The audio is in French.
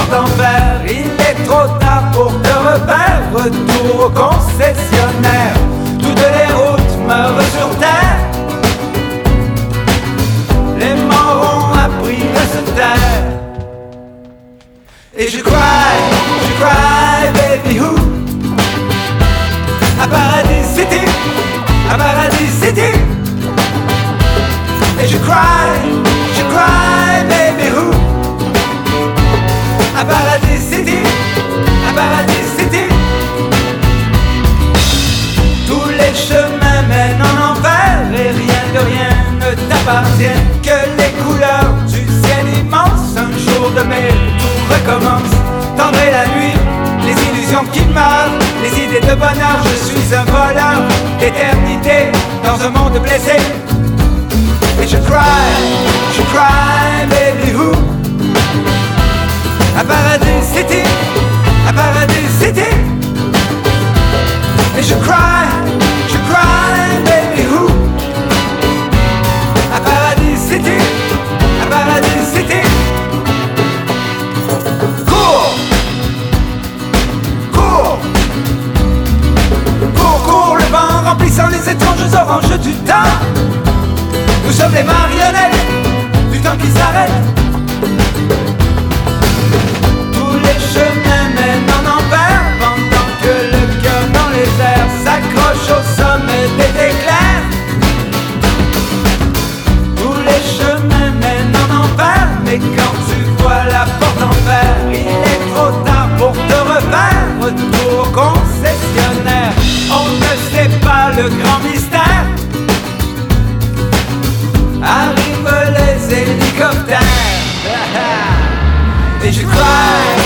porte d'enfer. Il est trop tard pour te refaire. Retour au concessionnaire. Toutes les routes meurent sur terre. Les morts ont appris à se taire. Et je cry, baby who. À Paradis City, à Paradis City. Et je cry, baby who. À Paradis City, à Paradis City. Tous les chemins mènent en enfer et rien de rien ne t'appartient. Que les couleurs du ciel immense, un jour de mai, tout recommence. Tendre la nuit, les illusions qui meurent, les idées de bonheur. Je suis un voleur d'éternité dans un monde blessé. Et je cry, baby who. À Paradis City, à Paradis City. Et je cry, baby who. À Paradis City, à Paradis City. Cours, cours, cours, cours le vent remplissant les étranges oranges du temps. Nous sommes les marionnettes du temps qui s'arrête. Tous les chemins mènent en enfer pendant que le cœur dans les airs s'accroche au sommet des éclairs. Tous les chemins mènent en enfer, mais quand tu vois la porte en fer, il est trop tard pour te refaire. Retour au concessionnaire, on ne sait pas le grand mystère. Arrivent les hélicoptères. Et je cry.